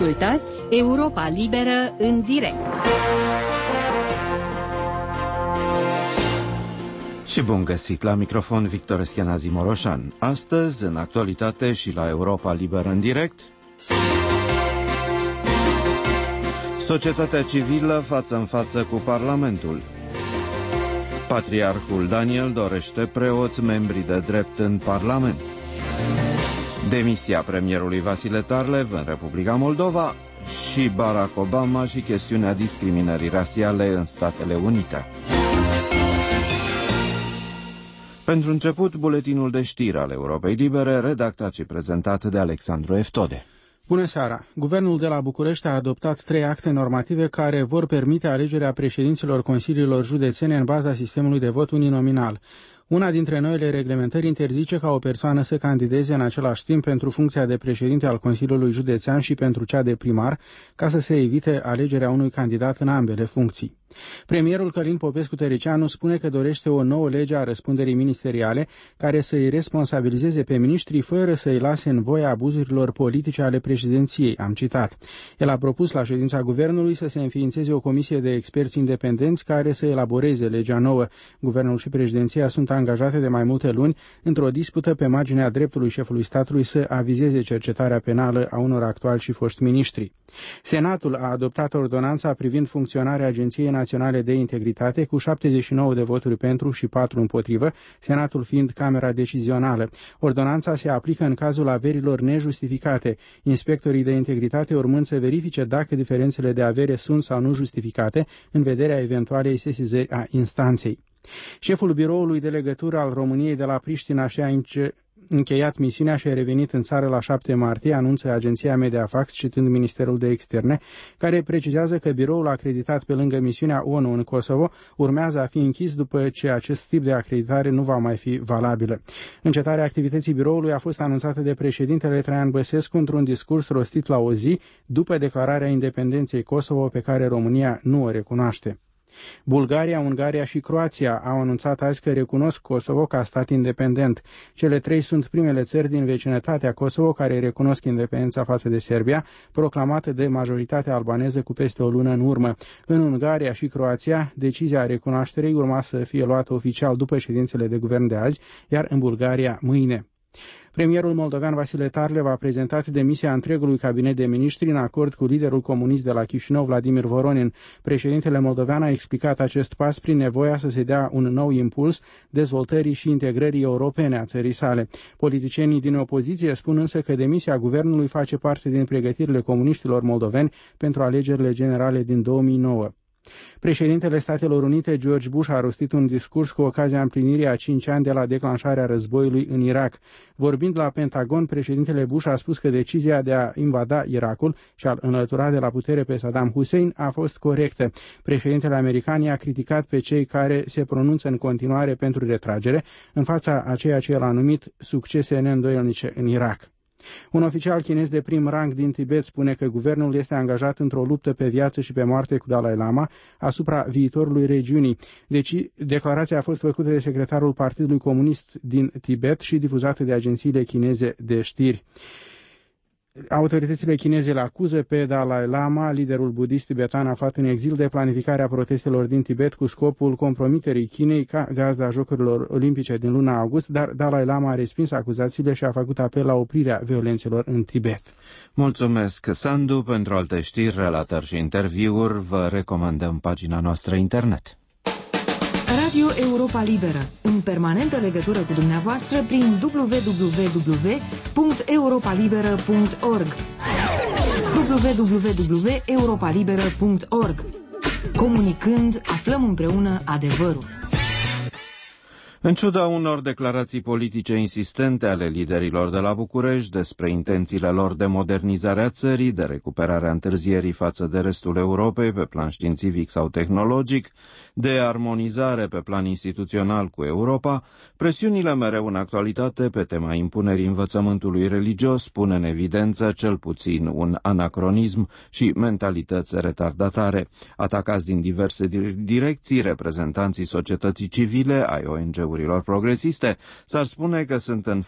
Ascultați Europa Liberă în direct. Și bun găsit la microfon, Victor Eschenazi Moroșan. Astăzi, în actualitate și la Europa Liberă în direct, societatea civilă față în față cu Parlamentul. Patriarhul Daniel dorește preoți membri de drept în Parlament. Demisia premierului Vasile Tarlev în Republica Moldova și Barack Obama și chestiunea discriminării rasiale în Statele Unite. Pentru început, buletinul de știri al Europei Libere, redactat și prezentat de Alexandru Eftode. Bună seara! Guvernul de la București a adoptat 3 acte normative care vor permite alegerea președinților consiliilor județene în baza sistemului de vot uninominal. Una dintre noile reglementări interzice ca o persoană să candideze în același timp pentru funcția de președinte al Consiliului Județean și pentru cea de primar, ca să se evite alegerea unui candidat în ambele funcții. Premierul Călin Popescu-Tăriceanu spune că dorește o nouă lege a răspunderii ministeriale care să îi responsabilizeze pe miniștri fără să îi lase în voia abuzurilor politice ale președinției, am citat. El a propus la ședința guvernului să se înființeze o comisie de experți independenți care să elaboreze legea nouă. Guvernul și președinția sunt angajate de mai multe luni într-o dispută pe marginea dreptului șefului statului să avizeze cercetarea penală a unor actuali și foști miniștri. Senatul a adoptat ordonanța privind funcționarea Agenției Naționale de Integritate cu 79 de voturi pentru și 4 împotrivă, Senatul fiind camera decizională. Ordonanța se aplică în cazul averilor nejustificate, inspectorii de integritate urmând să verifice dacă diferențele de avere sunt sau nu justificate în vederea eventualei sesizări a instanței. Șeful biroului de legătură al României de la Priștina și-a încheiat misiunea și a revenit în țară la 7 martie, anunță agenția Mediafax, citând Ministerul de Externe, care precizează că biroul acreditat pe lângă misiunea ONU în Kosovo urmează a fi închis după ce acest tip de acreditare nu va mai fi valabilă. Încetarea activității biroului a fost anunțată de președintele Traian Băsescu într-un discurs rostit la o zi după declararea independenței Kosovo pe care România nu o recunoaște. Bulgaria, Ungaria și Croația au anunțat azi că recunosc Kosovo ca stat independent. Cele 3 sunt primele țări din vecinătatea Kosovo care recunosc independența față de Serbia, proclamată de majoritatea albaneză cu peste o lună în urmă. În Ungaria și Croația, decizia recunoașterii urma să fie luată oficial după ședințele de guvern de azi, iar în Bulgaria mâine. Premierul moldovean Vasile Tarlev a prezentat demisia întregului cabinet de miniștri în acord cu liderul comunist de la Chișinău, Vladimir Voronin. Președintele moldovean a explicat acest pas prin nevoia să se dea un nou impuls dezvoltării și integrării europene a țării sale. Politicienii din opoziție spun însă că demisia guvernului face parte din pregătirile comuniștilor moldoveni pentru alegerile generale din 2009. Președintele Statelor Unite, George Bush, a rostit un discurs cu ocazia împlinirii a 5 ani de la declanșarea războiului în Irak. Vorbind la Pentagon, președintele Bush a spus că decizia de a invada Irakul și a-l înlătura de la putere pe Saddam Hussein a fost corectă. Președintele american i-a criticat pe cei care se pronunță în continuare pentru retragere, în fața a ceea ce el a numit succese neîndoielnice în Irak. Un oficial chinez de prim rang din Tibet spune că guvernul este angajat într-o luptă pe viață și pe moarte cu Dalai Lama asupra viitorului regiunii. Deci, declarația a fost făcută de secretarul Partidului Comunist din Tibet și difuzată de agențiile chineze de știri. Autoritățile chineze le acuză pe Dalai Lama, liderul budist tibetan aflat în exil, de planificarea protestelor din Tibet cu scopul compromiterii Chinei ca gazda Jocurilor Olimpice din luna august, dar Dalai Lama a respins acuzațiile și a făcut apel la oprirea violențelor în Tibet. Mulțumesc, Sandu. Pentru alte știri, relatări și interviuri, vă recomandăm pagina noastră internet. Radio Europa Liberă, în permanentă legătură cu dumneavoastră prin www.europalibera.org www.europalibera.org. Comunicând, aflăm împreună adevărul. În ciuda unor declarații politice insistente ale liderilor de la București despre intențiile lor de modernizare a țării, de recuperare a întârzierii față de restul Europei pe plan științific sau tehnologic, de armonizare pe plan instituțional cu Europa, presiunile mereu în actualitate pe tema impunerii învățământului religios pun în evidență cel puțin un anacronism și mentalități retardatare. Atacați din diverse direcții, reprezentanții societății civile, ai ONG-urilor ONG-urilor progresiste, s-ar spune că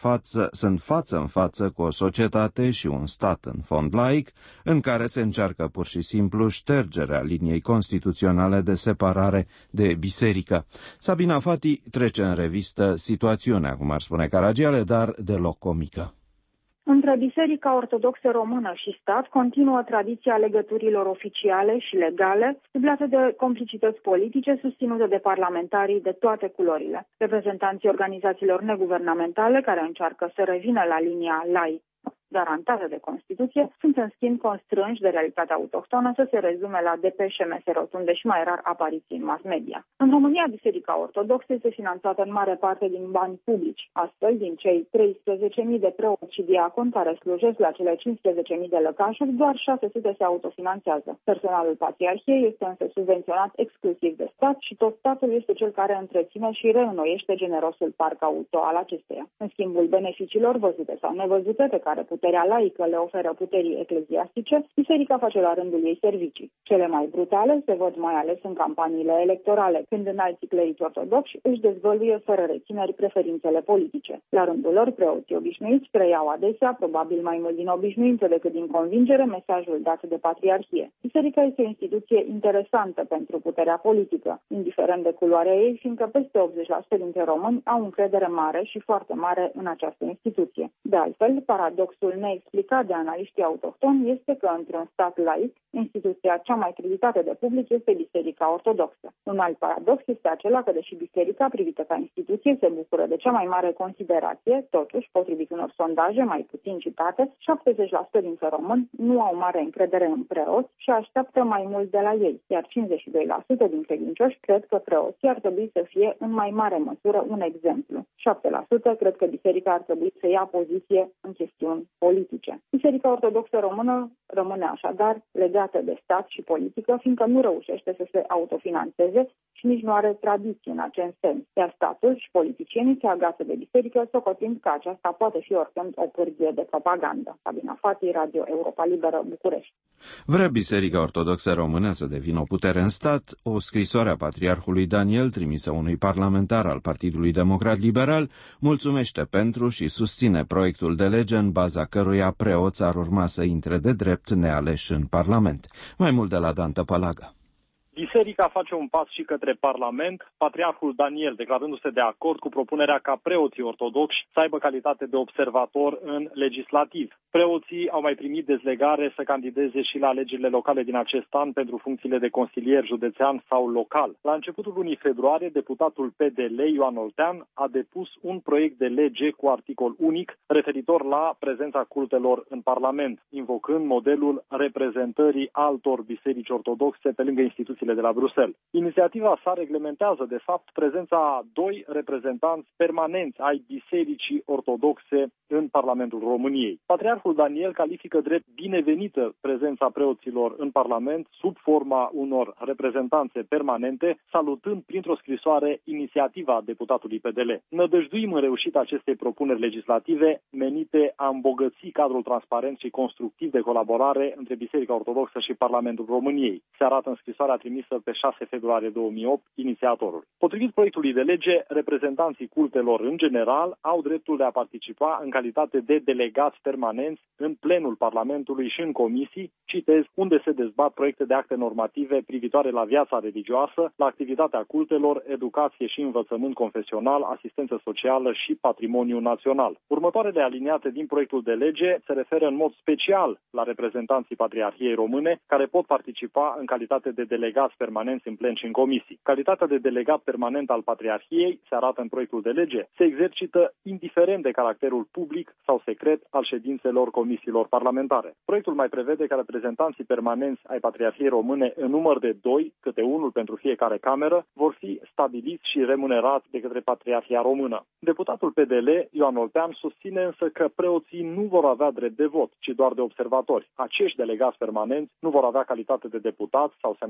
sunt față în față cu o societate și un stat în fond laic, în care se încearcă pur și simplu ștergerea liniei constituționale de separare de biserică. Sabina Fati trece în revistă situațiunea, cum ar spune Caragiale, dar deloc comică. Între Biserica Ortodoxă Română și stat continuă tradiția legăturilor oficiale și legale, dublate de complicități politice susținute de parlamentarii de toate culorile. Reprezentanții organizațiilor neguvernamentale care încearcă să revină la linia laică garantată de Constituție, sunt în schimb constrânși de realitatea autohtonă să se rezume la depeșe, mese rotunde și mai rar apariții în mass media. În România, Biserica Ortodoxă este finanțată în mare parte din bani publici. Astfel, din cei 13.000 de preoți și diaconi care slujesc la cele 15.000 de lăcașuri, doar 600 se autofinanțează. Personalul Patriarhiei este însă subvenționat exclusiv de stat și tot statul este cel care întreține și reînnoiește generosul parc auto al acesteia. În schimbul beneficiilor văzute sau nevăzute pe care puterea laică le oferă puterii ecleziastice, biserica face la rândul ei servicii. Cele mai brutale se văd mai ales în campaniile electorale, când înalții clerici ortodoxi își dezvăluie fără rețineri preferințele politice. La rândul lor, preoții obișnuiți preiau adesea, probabil mai mult din obișnuință decât din convingere, mesajul dat de Patriarhie. Biserica este o instituție interesantă pentru puterea politică, indiferent de culoarea ei, fiindcă peste 80% dintre români au încredere mare și foarte mare în această instituție. De altfel, paradoxul neexplicat de analiștii autohtoni este că, într-un stat laic, instituția cea mai creditată de public este Biserica Ortodoxă. Un alt paradox este acela că, deși biserica, privită ca instituție, se bucură de cea mai mare considerație, totuși, potrivit unor sondaje mai puțin citate, 70% dintre români nu au mare încredere în preoți și așteaptă mai mult de la ei, iar 52% din credincioși cred că preoții ar trebui să fie în mai mare măsură un exemplu. 7% cred că biserica ar trebui să ia poziție în chestiuni politice. Biserica Ortodoxă Română rămâne așadar legată de stat și politică, fiindcă nu reușește să se autofinanțeze și nici nu are tradiție în acest sens, iar statul și politicienii se agață de biserică, socotind că aceasta poate fi oricând o pârghie de propagandă. Sabina Fati, Radio Europa Liberă, București. Vrea Biserica Ortodoxă Română să devină o putere în stat? O scrisoare a Patriarhului Daniel, trimisă unui parlamentar al Partidului Democrat Liberal, mulțumește pentru și susține proiectul de lege în baza căruia preoți ar urma să intre de drept nealeși în Parlament. Mai mult de la Dan Tăpălagă. Biserica face un pas și către Parlament, Patriarhul Daniel declarându-se de acord cu propunerea ca preoții ortodoxi să aibă calitate de observator în legislativ. Preoții au mai primit dezlegare să candideze și la alegerile locale din acest an pentru funcțiile de consilier județean sau local. La începutul lunii februarie, deputatul PDL Ioan Oltean a depus un proiect de lege cu articol unic referitor la prezența cultelor în Parlament, invocând modelul reprezentării altor biserici ortodoxe pe lângă instituții de la Bruxelles. Inițiativa sa reglementează, de fapt, prezența a 2 reprezentanți permanenți ai Bisericii Ortodoxe în Parlamentul României. Patriarhul Daniel califică drept binevenită prezența preoților în Parlament sub forma unor reprezentanțe permanente, salutând printr-o scrisoare inițiativa deputatului PDL. Nădăjduim în reușita acestei propuneri legislative menite a îmbogăți cadrul transparent și constructiv de colaborare între Biserica Ortodoxă și Parlamentul României. Se arată în scrisoarea trimisă pe 6 februarie 2008 inițiatorul. Potrivit proiectului de lege, reprezentanții cultelor în general au dreptul de a participa în calitate de delegați permanenți în plenul Parlamentului și în comisii, citez, unde se dezbat proiecte de acte normative privitoare la viața religioasă, la activitatea cultelor, educație și învățământ confesional, asistență socială și patrimoniu național. Următoarele aliniate din proiectul de lege se referă în mod special la reprezentanții Patriarhiei Române, care pot participa în calitate de delegați permanenți în plen și în comisii. Calitatea de delegat permanent al Patriarhiei, se arată în proiectul de lege, se exercită indiferent de caracterul public sau secret al ședințelor comisiilor parlamentare. Proiectul mai prevede că reprezentanții permanenți ai Patriarhiei Române în număr de 2, câte unul pentru fiecare cameră, vor fi stabiliți și remunerați de către Patriarhia Română. Deputatul PDL, Ioan Oltean, susține însă că preoții nu vor avea drept de vot, ci doar de observatori. Acești delegați permanenți nu vor avea calitate de deputați sau senatori, nu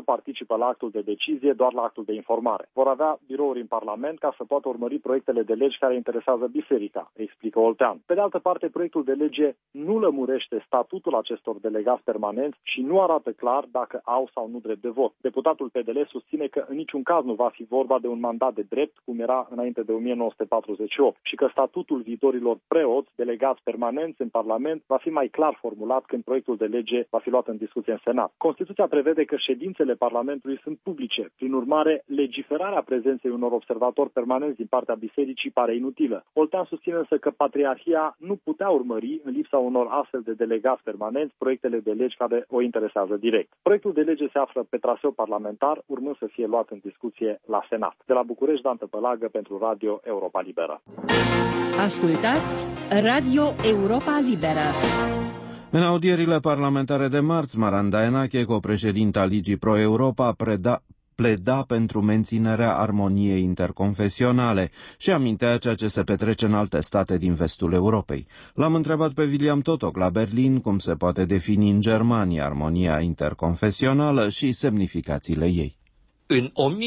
nu participă la actul de decizie, doar la actul de informare. Vor avea birouri în Parlament ca să poată urmări proiectele de legi care interesează biserica, explică Oltean. Pe de altă parte, proiectul de lege nu lămurește statutul acestor delegați permanenți și nu arată clar dacă au sau nu drept de vot. Deputatul PDL susține că în niciun caz nu va fi vorba de un mandat de drept, cum era înainte de 1948, și că statutul viitorilor preoți, delegați permanenți în Parlament, va fi mai clar formulat când proiectul de lege va fi luat în discuție în Senat. Constituția prevede că ședințele Parlamentului sunt publice. Prin urmare, legiferarea prezenței unor observatori permanenți din partea bisericii pare inutilă. Oltean susține însă că Patriarhia nu putea urmări, în lipsa unor astfel de delegați permanenți, proiectele de legi care o interesează direct. Proiectul de lege se află pe traseu parlamentar, urmând să fie luat în discuție la Senat. De la București, Dan Tăpălagă pentru Radio Europa Liberă. Ascultați Radio Europa Liberă. În audierile parlamentare de marți, Maranda Enache, copreședinta Ligii Pro-Europa, pleda pentru menținerea armoniei interconfesionale și amintea ceea ce se petrece în alte state din vestul Europei. L-am întrebat pe William Totok la Berlin cum se poate defini în Germania armonia interconfesională și semnificațiile ei. În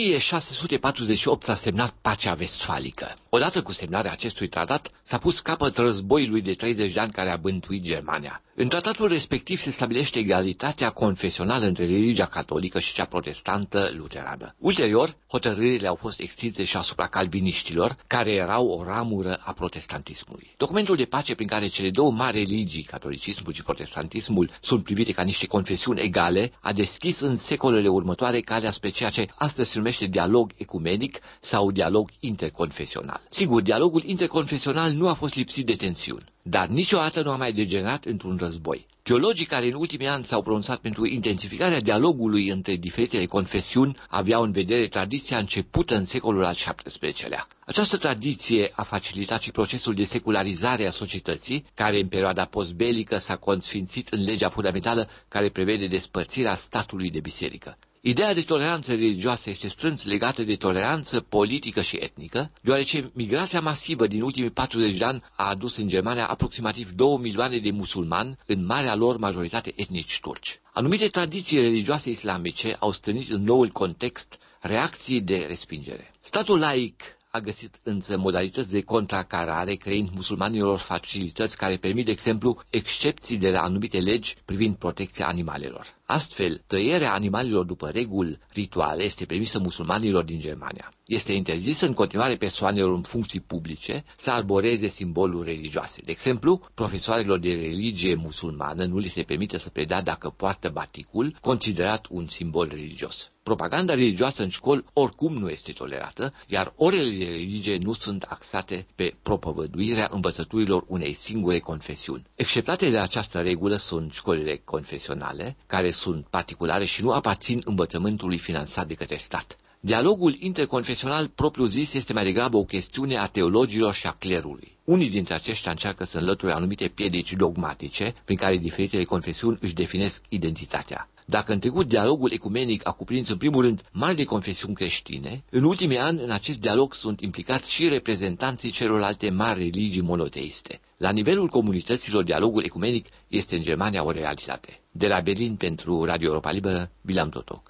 1648 s-a semnat Pacea Vestfalică. Odată cu semnarea acestui tratat s-a pus capăt războiului de 30 de ani care a bântuit Germania. În tratatul respectiv se stabilește egalitatea confesională între religia catolică și cea protestantă luterană. Ulterior, hotărârile au fost extinse și asupra calviniștilor, care erau o ramură a protestantismului. Documentul de pace prin care cele două mari religii, catolicismul și protestantismul, sunt privite ca niște confesiuni egale, a deschis în secolele următoare calea spre ceea ce astăzi se numește dialog ecumenic sau dialog interconfesional. Sigur, dialogul interconfesional nu a fost lipsit de tensiuni, dar niciodată nu a mai degenerat într-un război. Teologii care în ultimii ani s-au pronunțat pentru intensificarea dialogului între diferitele confesiuni aveau în vedere tradiția începută în secolul al XVII-lea. Această tradiție a facilitat și procesul de secularizare a societății, care în perioada postbelică s-a consfințit în legea fundamentală care prevede despărțirea statului de biserică. Ideea de toleranță religioasă este strâns legată de toleranță politică și etnică, deoarece migrația masivă din ultimii 40 de ani a adus în Germania aproximativ 2 milioane de musulmani, în marea lor majoritate etnici turci. Anumite tradiții religioase islamice au stârnit în noul context reacții de respingere. Statul laic a găsit însă modalități de contracarare, creând musulmanilor facilități care permit, de exemplu, excepții de la anumite legi privind protecția animalelor. Astfel, tăierea animalelor după reguli rituale este permisă musulmanilor din Germania. Este interzisă în continuare persoanelor în funcții publice să arboreze simboluri religioase. De exemplu, profesoarelor de religie musulmană nu li se permite să predea dacă poartă baticul, considerat un simbol religios. Propaganda religioasă în școli oricum nu este tolerată, iar orele de religie nu sunt axate pe propovăduirea învățăturilor unei singure confesiuni. Exceptate de această regulă sunt școlile confesionale, care sunt particulare și nu aparțin învățământului finanțat de către stat. Dialogul interconfesional propriu-zis este mai degrabă o chestiune a teologilor și a clerului. Unii dintre aceștia încearcă să înlăture anumite piedici dogmatice prin care diferitele confesiuni își definesc identitatea. Dacă în trecut dialogul ecumenic a cuprins în primul rând mari de confesiuni creștine, în ultimii ani în acest dialog sunt implicați și reprezentanții celorlalte mari religii monoteiste. La nivelul comunităților, dialogul ecumenic este în Germania o realitate. De la Berlin pentru Radio Europa Liberă, William Totok.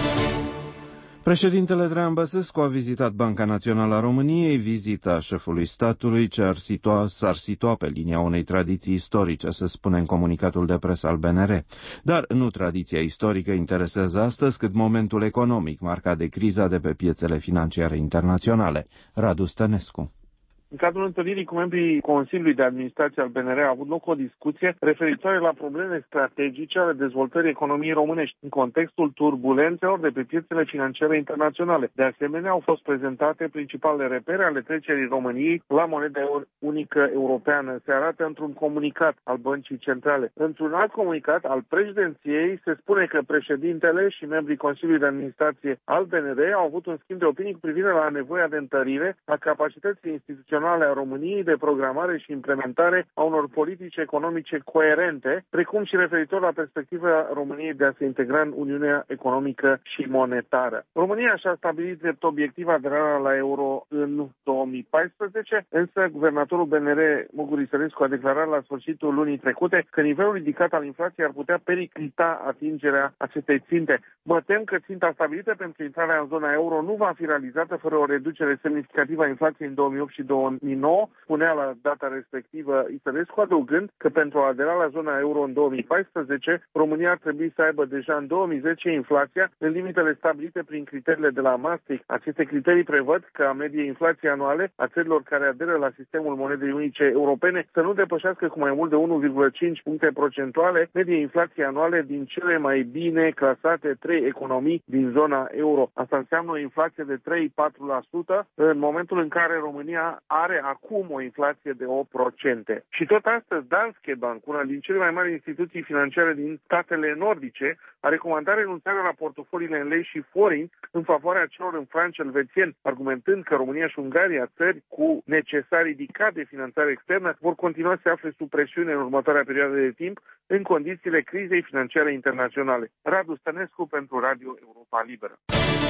Președintele Traian Băsescu a vizitat Banca Națională a României, vizita șefului statului ce s-ar situa pe linia unei tradiții istorice, se spune în comunicatul de presă al BNR. Dar nu tradiția istorică interesează astăzi, cât momentul economic marcat de criza de pe piețele financiare internaționale. Radu Stănescu. În cadrul întâlnirii cu membrii Consiliului de Administrație al BNR a avut loc o discuție referitoare la probleme strategice ale dezvoltării economiei românești în contextul turbulențelor de pe piețele financiare internaționale. De asemenea, au fost prezentate principalele repere ale trecerii României la moneda unică europeană. Se arată într-un comunicat al Băncii Centrale. Într-un alt comunicat al președinției se spune că președintele și membrii Consiliului de Administrație al BNR au avut un schimb de opinii cu privire la nevoia de întărire a capacității instituționale instituționale a României de programare și implementare a unor politici economice coerente, precum și referitor la perspectiva României de a se integra în Uniunea Economică și Monetară. România și-a stabilit drept obiectiv aderarea la euro în 2014, însă guvernatorul BNR Mugur Isărescu a declarat la sfârșitul lunii trecute că nivelul ridicat al inflației ar putea periclita atingerea acestei ținte. Mă tem că ținta stabilită pentru intrarea în zona euro nu va fi realizată fără o reducere semnificativă a inflației în 2008 și 2009, spunea la data respectivă Isărescu, adăugând că pentru a adera la zona euro în 2014, România ar trebui să aibă deja în 2010 inflația în limitele stabilite prin criteriile de la Maastricht. Aceste criterii prevăd că medie inflației anuale a țărilor care aderă la sistemul monedei unice europene să nu depășească cu mai mult de 1,5 puncte procentuale medie inflației anuale din cele mai bine clasate 3 economii din zona euro. Asta înseamnă o inflație de 3-4% în momentul în care România are acum o inflație de 8%. Și tot astăzi Danske Bank, una din cele mai mari instituții financiare din statele nordice, a recomandat renunțarea la portofoliile în lei și forint în favoarea celor în franc elvețieni, argumentând că România și Ungaria, țări cu necesar ridicat de finanțare externă, vor continua să se afle sub presiune în următoarea perioadă de timp în condițiile crizei financiare internaționale. Radu Stănescu pentru Radio Europa Liberă.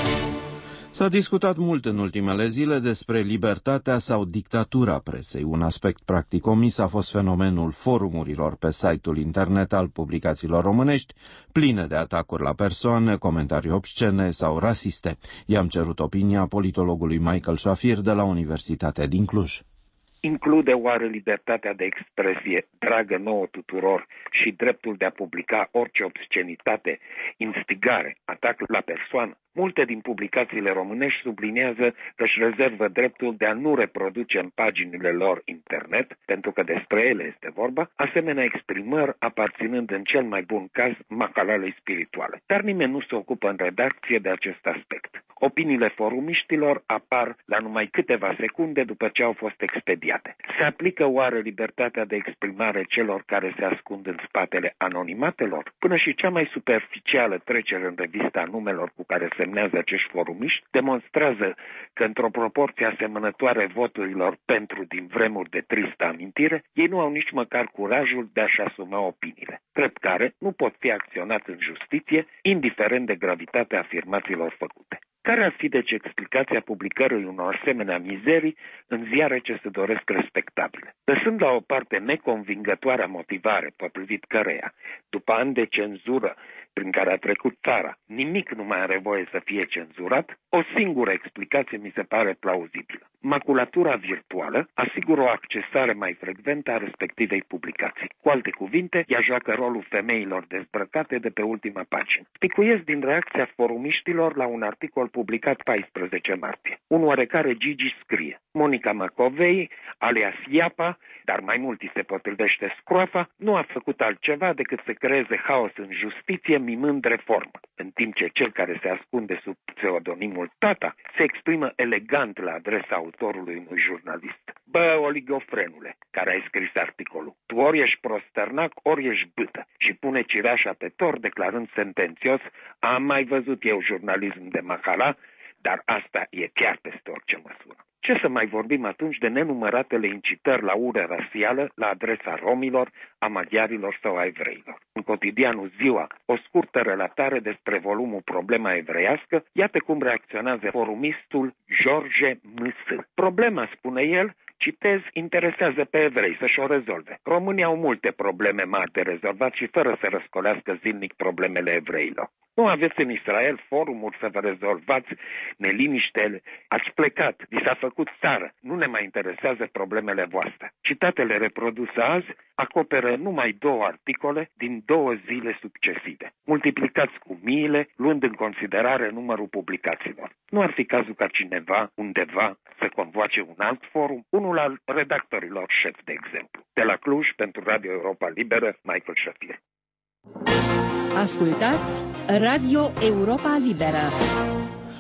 S-a discutat mult în ultimele zile despre libertatea sau dictatura presei. Un aspect practic omis a fost fenomenul forumurilor pe site-ul internet al publicațiilor românești, pline de atacuri la persoane, comentarii obscene sau rasiste. I-am cerut opinia politologului Michael Shafir de la Universitatea din Cluj. Include oare libertatea de expresie, dragă nouă tuturor, și dreptul de a publica orice obscenitate, instigare, atac la persoană? Multe din publicațiile românești subliniază că își rezervă dreptul de a nu reproduce în paginile lor internet, pentru că despre ele este vorba, asemenea exprimări aparținând în cel mai bun caz macalalei spirituale. Dar nimeni nu se ocupă în redacție de acest aspect. Opiniile forumiștilor apar la numai câteva secunde după ce au fost expediate. Se aplică oare libertatea de exprimare celor care se ascund în spatele anonimatelor? Până și cea mai superficială trecere în revista numelor cu care semnează acești forumiști demonstrează că într-o proporție asemănătoare voturilor pentru din vremuri de tristă amintire, ei nu au nici măcar curajul de a-și asuma opiniile, drept care nu pot fi acționat în justiție, indiferent de gravitatea afirmațiilor făcute. Care ar fi deci explicația publicării unor asemenea mizerii în ziare ce se doresc respectabile? Lăsând la o parte neconvingătoarea motivare potrivit căreia, după ani de cenzură prin care a trecut țara, nimic nu mai are voie să fie cenzurat, o singură explicație mi se pare plauzibilă. Maculatura virtuală asigură o accesare mai frecventă a respectivei publicații. Cu alte cuvinte, ea joacă rolul femeilor dezbrăcate de pe ultima pagină. Picuiesc din reacția forumiștilor la un articol publicat 14 martie. Un oarecare Gigi scrie: Monica Macovei, alias Iapa, dar mai mult îi se potrivește Scroafa, nu a făcut altceva decât să creeze haos în justiție mimând reformă, în timp ce cel care se ascunde sub pseudonimul Tata se exprimă elegant la adresa autorului unui jurnalist. Bă, oligofrenule, care ai scris articolul, tu ori ești prostărnac, ori ești bâtă, și pune cireașa pe tor declarând sentențios: am mai văzut eu jurnalism de macala, dar asta e chiar peste orice măsură. Ce să mai vorbim atunci de nenumăratele incitări la ură rasială la adresa romilor, a maghiarilor sau a evreilor? În cotidianul Ziua, o scurtă relatare despre volumul Problema evreiască, iată cum reacționează forumistul George M.S. Problema, spune el, citez, interesează pe evrei să-și o rezolve. Românii au multe probleme mari de rezolvat și fără să răscolească zilnic problemele evreilor. Nu aveți în Israel forumuri să vă rezolvați neliniștele. Ați plecat, vi s-a făcut țară. Nu ne mai interesează problemele voastre. Citatele reproduse azi acoperă numai 2 articole din 2 zile succesive, multiplicați cu miile, luând în considerare numărul publicațiilor. Nu ar fi cazul ca cineva, undeva, să convoace un alt forum, unul al redactorilor șef, de exemplu. De la Cluj, pentru Radio Europa Liberă, Michael Shafir. Ascultați Radio Europa Liberă.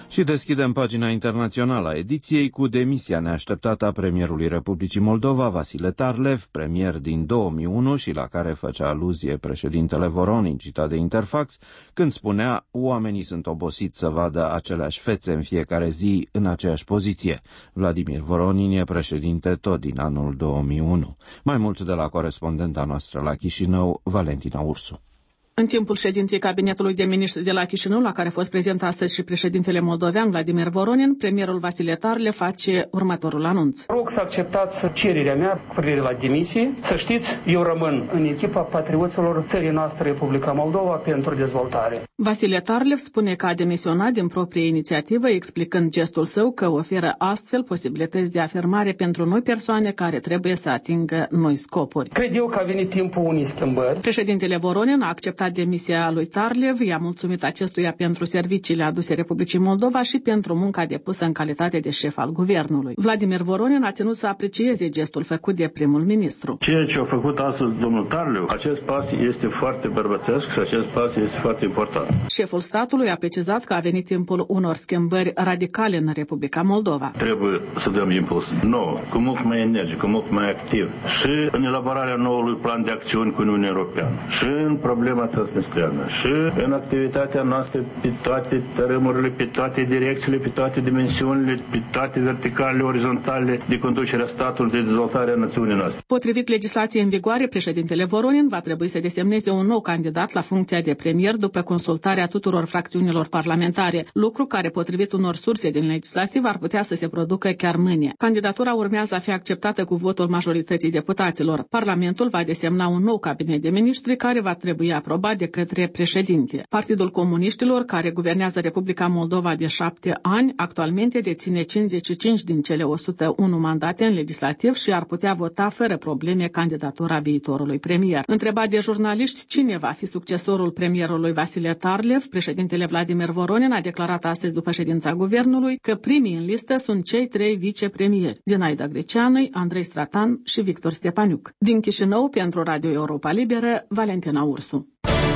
Și deschidem pagina internațională a ediției cu demisia neașteptată a premierului Republicii Moldova, Vasile Tarlev, premier din 2001 și la care făcea aluzie președintele Voronin, citat de Interfax, când spunea: oamenii sunt obosiți să vadă aceleași fețe în fiecare zi în aceeași poziție. Vladimir Voronin e președinte tot din anul 2001. Mai mult de la corespondenta noastră la Chișinău, Valentina Ursu. În timpul ședinței Cabinetului de Miniștri de la Chișinău, la care a fost prezent astăzi și președintele moldovean Vladimir Voronin, premierul Vasile Tarlev face următorul anunț. Rog să acceptați cererea mea cu privire la demisie. Să știți, eu rămân în echipa patrioților țării noastre, Republica Moldova, pentru dezvoltare. Vasile Tarlev spune că a demisionat din proprie inițiativă, explicând gestul său că oferă astfel posibilități de afirmare pentru noi persoane care trebuie să atingă noi scopuri. Cred eu că a venit timpul unei schimbări. Președintele Voronin a acceptat demisia lui Tarlev, i-a mulțumit acestuia pentru serviciile aduse Republicii Moldova și pentru munca depusă în calitate de șef al guvernului. Vladimir Voronin a ținut să aprecieze gestul făcut de primul ministru. Ceea ce a făcut astăzi domnul Tarlev, acest pas este foarte bărbățesc și acest pas este foarte important. Șeful statului a precizat că a venit timpul unor schimbări radicale în Republica Moldova. Trebuie să dăm impuls nou, cu mult mai energic, cu mult mai activ și în elaborarea noului plan de acțiuni cu Uniunea Europeană și în problema transnistreană și în activitatea noastră pe toate tărâmurile, pe toate direcțiile, pe toate dimensiunile, pe toate verticalele, orizontale de conducerea statului, de dezvoltare a națiunii noastre. Potrivit legislației în vigoare, președintele Voronin va trebui să desemneze un nou candidat la funcția de premier după consultarea tuturor fracțiunilor parlamentare, lucru care, potrivit unor surse din legislativ, ar putea să se producă chiar mâine. Candidatura urmează a fi acceptată cu votul majorității deputaților. Parlamentul va desemna un nou cabinet de miniștri care va trebui aprobat de către președinte. Partidul Comuniștilor, care guvernează Republica Moldova de 7 ani, actualmente deține 55 din cele 101 mandate în legislativ și ar putea vota fără probleme candidatura viitorului premier. Întrebat de jurnaliști cine va fi succesorul premierului Vasile Tarlev, președintele Vladimir Voronin a declarat astăzi după ședința guvernului că primii în listă sunt cei 3 vicepremieri: Zinaida Greceanu, Andrei Stratan și Victor Stepaniuc. Din Chișinău, pentru Radio Europa Liberă, Valentina Ursu.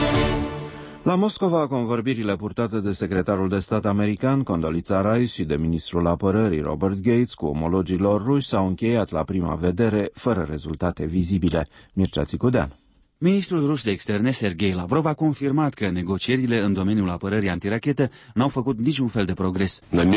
La Moscova, convorbirile purtate de secretarul de stat american Condoleezza Rice și de ministrul apărării Robert Gates cu omologii lor ruși s-au încheiat la prima vedere, fără rezultate vizibile. Mircea Țicudean. Ministrul rus de externe, Sergei Lavrov, a confirmat că negocierile în domeniul apărării antirachetă n-au făcut niciun fel de progres.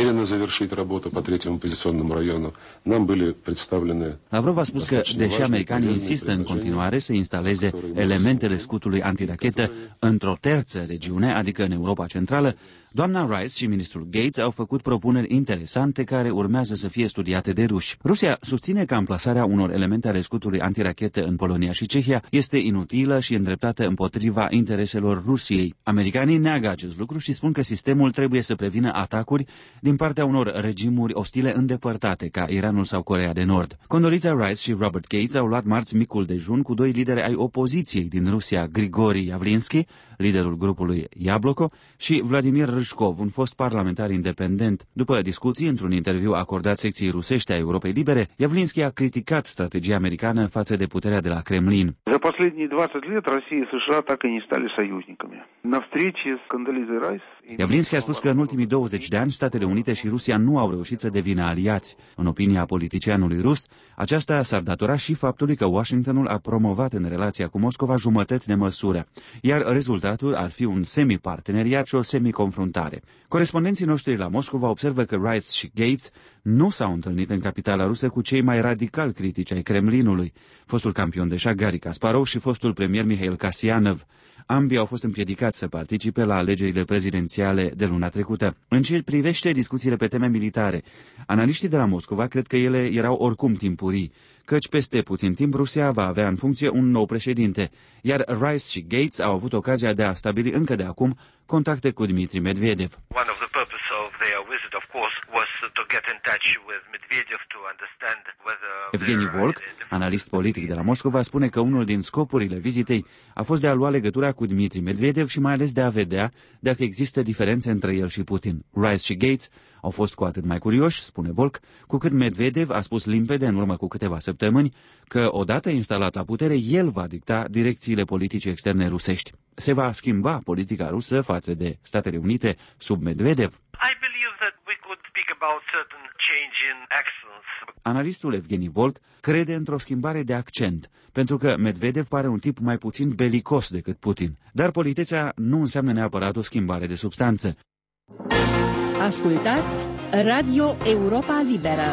Lavrov a spus că, deși americanii insistă în continuare să instaleze elementele scutului antirachetă într-o terță regiune, adică în Europa Centrală, doamna Rice și ministrul Gates au făcut propuneri interesante care urmează să fie studiate de ruși. Rusia susține că amplasarea unor elemente ale scutului antirachetă în Polonia și Cehia este inutilă și îndreptată împotriva intereselor Rusiei. Americanii neagă acest lucru și spun că sistemul trebuie să prevină atacuri din partea unor regimuri ostile îndepărtate, ca Iranul sau Coreea de Nord. Condoleezza Rice și Robert Gates au luat marți micul dejun cu 2 lideri ai opoziției din Rusia, Grigori Yavlinsky, liderul grupului Yabloko, și Vladimir Râșcov, un fost parlamentar independent. După discuții, într-un interviu acordat secției rusești a Europei Libere, Yavlinsky a criticat strategia americană față de puterea de la Kremlin. За последние 20 лет Россия и США так и не стали союзниками. На встрече с Кондолизой Райс Yavlinsky a spus că în ultimii 20 de ani Statele Unite și Rusia nu au reușit să devină aliați. În opinia politicianului rus, aceasta s-ar datora și faptului că Washingtonul a promovat în relația cu Moscova jumătăți de măsură, iar rezultatul ar fi un semi-parteneriat și o semi-confruntare. Corespondenții noștri la Moscova observă că Rice și Gates nu s-au întâlnit în capitala rusă cu cei mai radical critici ai Kremlinului, fostul campion de șah Garry Kasparov și fostul premier Mihail Kasyanov. Ambii au fost împiedicați să participe la alegerile prezidențiale de luna trecută. În ce privește discuțiile pe teme militare, analiștii de la Moscova cred că ele erau oricum timpurii, căci peste puțin timp Rusia va avea în funcție un nou președinte, iar Rice și Gates au avut ocazia de a stabili încă de acum contacte cu Dmitri Medvedev. Evgeni Volk, analist politic de la Moscova, spune că unul din scopurile vizitei a fost de a lua legătura cu Dmitri Medvedev și mai ales de a vedea dacă există diferențe între el și Putin. Rice și Gates au fost cu atât mai curioși, spune Volk, cu cât Medvedev a spus limpede în urmă cu câteva săptămâni că, odată instalat la putere, el va dicta direcțiile politice externe rusești. Se va schimba politica rusă față de Statele Unite sub Medvedev? Analistul Evgeni Volt crede într-o schimbare de accent, pentru că Medvedev pare un tip mai puțin belicos decât Putin, dar politețea nu înseamnă neapărat o schimbare de substanță. Ascultați Radio Europa Liberă.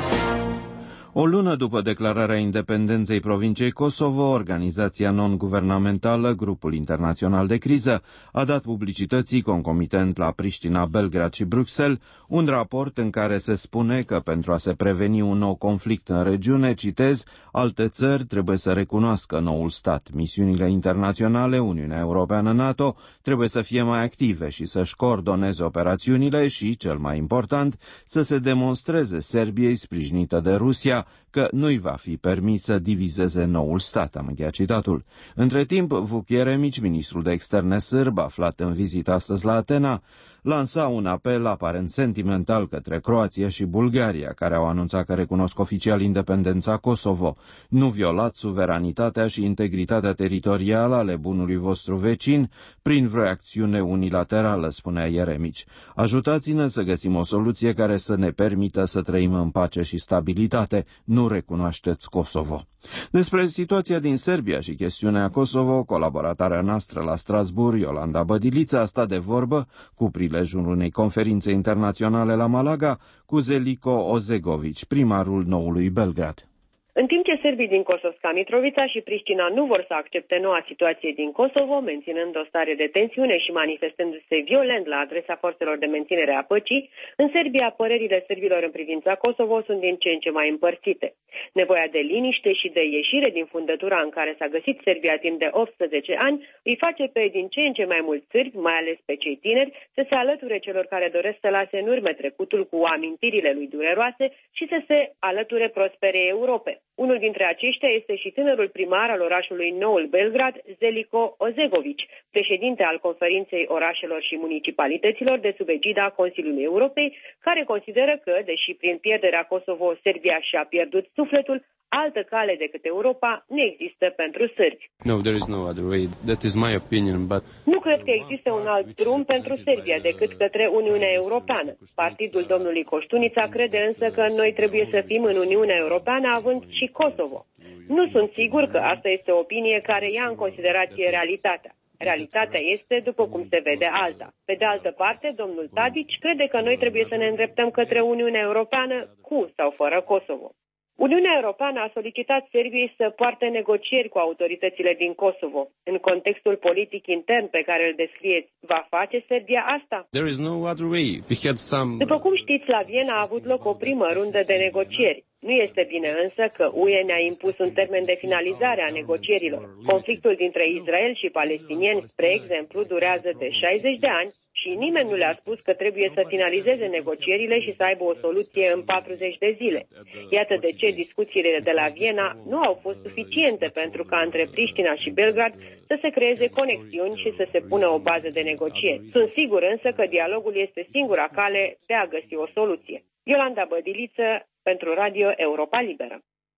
O lună după declararea independenței provinciei Kosovo, organizația non-guvernamentală Grupul Internațional de Criză a dat publicității, concomitent la Priștina, Belgrad și Bruxelles, un raport în care se spune că pentru a se preveni un nou conflict în regiune, citez, alte țări trebuie să recunoască noul stat. Misiunile internaționale, Uniunea Europeană, NATO, trebuie să fie mai active și să-și coordoneze operațiunile și, cel mai important, să se demonstreze Serbiei, sprijinită de Rusia, că nu-i va fi permis să divizeze noul stat, am încheiat citatul. Între timp, Vuk Jeremić, ministrul de externe sârb, aflat în vizită astăzi la Atena, lansa un apel aparent sentimental către Croația și Bulgaria, care au anunțat că recunosc oficial independența Kosovo. Nu violați suveranitatea și integritatea teritorială ale bunului vostru vecin prin vreo acțiune unilaterală, spunea Jeremić. Ajutați-ne să găsim o soluție care să ne permită să trăim în pace și stabilitate. Nu recunoașteți Kosovo. Despre situația din Serbia și chestiunea Kosovo, colaboratoarea noastră la Strasbourg, Iolanda Bădiliță, a stat de vorbă cu prilejul unei conferințe internaționale la Malaga cu Zeliko Ozegović, primarul noului Belgrad. În timp ce sârbii din Kosovska Mitrovica și Priștina nu vor să accepte noua situație din Kosovo, menținând o stare de tensiune și manifestându-se violent la adresa forțelor de menținere a păcii, în Serbia părerile sârbilor în privința Kosovo sunt din ce în ce mai împărțite. Nevoia de liniște și de ieșire din fundătura în care s-a găsit Serbia timp de 18 ani îi face pe din ce în ce mai mulți sârbi, mai ales pe cei tineri, să se alăture celor care doresc să lase în urmă trecutul cu amintirile lui dureroase și să se alăture prosperei Europe. Unul dintre aceștia este și tânărul primar al orașului Noul Belgrad, Zeliko Ozegović, președinte al Conferinței Orașelor și Municipalităților de sub egida Consiliului Europei, care consideră că, deși prin pierderea Kosovo Serbia și-a pierdut sufletul, altă cale decât Europa nu există pentru sârbi. No, there is no other way. That is my opinion, but... Nu cred că există un alt drum pentru Serbia decât către Uniunea Europeană. Partidul domnului Koștunița crede însă că noi trebuie să fim în Uniunea Europeană având și Kosovo. Nu sunt sigur că asta este o opinie care ia în considerație realitatea. Realitatea este, după cum se vede, alta. Pe de altă parte, domnul Tadić crede că noi trebuie să ne îndreptăm către Uniunea Europeană cu sau fără Kosovo. Uniunea Europeană a solicitat Serbiei să poarte negocieri cu autoritățile din Kosovo. În contextul politic intern pe care îl descrieți, va face Serbia asta? There is no other way. We had some... După cum știți, la Viena a avut loc o primă rundă de negocieri. Nu este bine însă că UE ne-a impus un termen de finalizare a negocierilor. Conflictul dintre Israel și palestinieni, spre exemplu, durează de 60 de ani și nimeni nu le-a spus că trebuie să finalizeze negocierile și să aibă o soluție în 40 de zile. Iată de ce discuțiile de la Viena nu au fost suficiente pentru ca între Priștina și Belgrad să se creeze conexiuni și să se pună o bază de negocieri. Sunt sigur însă că dialogul este singura cale de a găsi o soluție. Iolanda Bădiliță, pentru Radio Europa Liberă.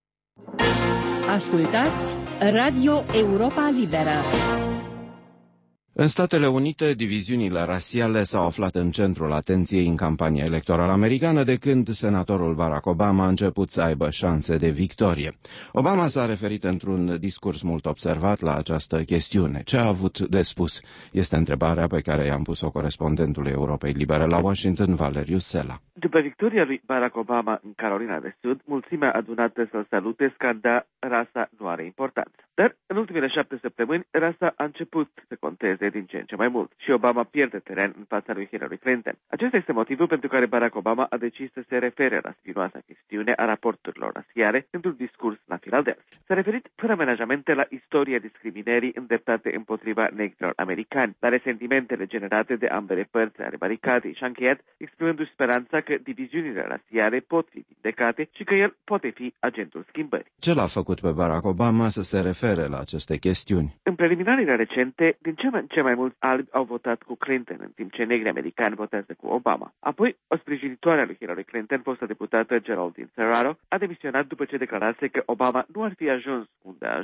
Ascultați Radio Europa Liberă. În Statele Unite, diviziunile rasiale s-au aflat în centrul atenției în campania electorală americană de când senatorul Barack Obama a început să aibă șanse de victorie. Obama s-a referit într-un discurs mult observat la această chestiune. Ce a avut de spus? Este întrebarea pe care i-am pus-o corespondentului Europei Libere la Washington, Valeriu Sela. După victoria lui Barack Obama în Carolina de Sud, mulțimea adunată să-l salute scanda rasa nu are importanță. Dar în ultimele 7 săptămâni, rasa a început să conteze din ce în ce mai mult și Obama pierde teren în fața lui Hillary Clinton. Acesta este motivul pentru care Barack Obama a decis să se refere la spinoasa chestiune a raporturilor rasiale într-un discurs la Philadelphia. S-a referit fără amenajamente la istoria discriminării îndreptate împotriva negrilor americani, la resentimentele generate de ambele părți ale baricadei și a încheiat exprimându-și speranța că diviziunile rasiale pot fi vindecate și că el poate fi agentul schimbării. Ce l-a făcut pe Barack Obama să se refere la aceste chestiuni? În preliminarele recente, din ce în ce mai mulți albi au votat cu Clinton, în timp ce negri americani votează cu Obama. Apoi, o sprijinitoare a lui Hillary Clinton, fostă deputată Geraldine Ferraro, a demisionat după ce declarase că Obama nu ar fi ajuns unde a ajuns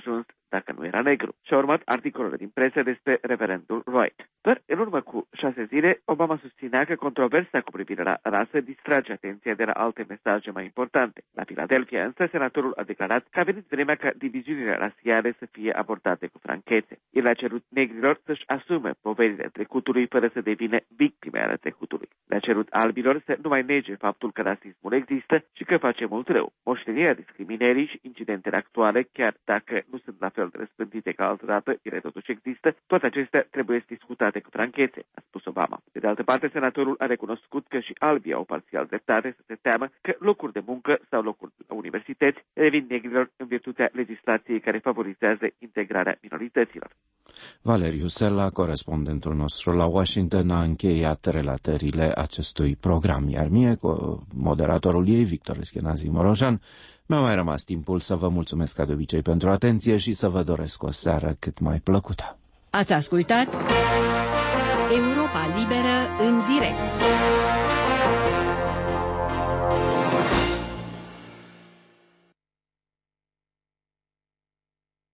dacă nu era negru. Și-a urmat articolele din presă despre reverendul Wright. Dar, în urmă cu 6 zile, Obama susținea că controversa cu privire la rasă distrage atenția de la alte mesaje mai importante. La Philadelphia, însă, senatorul a declarat că a venit vremea ca diviziunile rasiale să fie abordate cu franchețe. El a cerut negrilor să-și asume poverile trecutului fără să devină victime ale trecutului. Le-a cerut albilor să nu mai nege faptul că rasismul există și că face mult rău. Moștenirea discriminării și incidentele actuale, chiar dacă nu sunt la fel de răspândite ca altădată, ele totuși există, toate acestea trebuie discutate cu franchețe, a spus Obama. Pe de altă parte, senatorul a recunoscut că și albii au parțial dreptate să se teamă că locuri de muncă sau locuri la universități revin negrilor în virtutea legislației care favorizează integrarea minorităților. Valeriu Sela, corespondentul nostru la Washington, a încheiat relatările acestui program, iar mie, cu moderatorul ei, Victor Eschenazi Morojan, mi-a mai rămas timpul să vă mulțumesc ca de obicei pentru atenție și să vă doresc o seară cât mai plăcută. Ați ascultat Europa Liberă în direct.